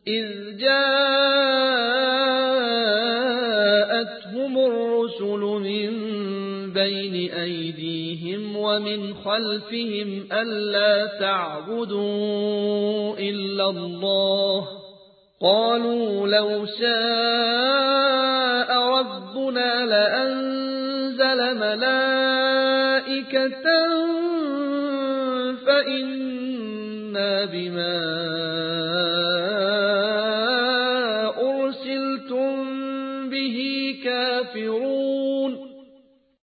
إذ جاءتهم الرسل من بين أيديهم ومن خلفهم ألا تعبدوا إلا الله قالوا لو شاء ربنا لأنزل ملائكة فإنا بما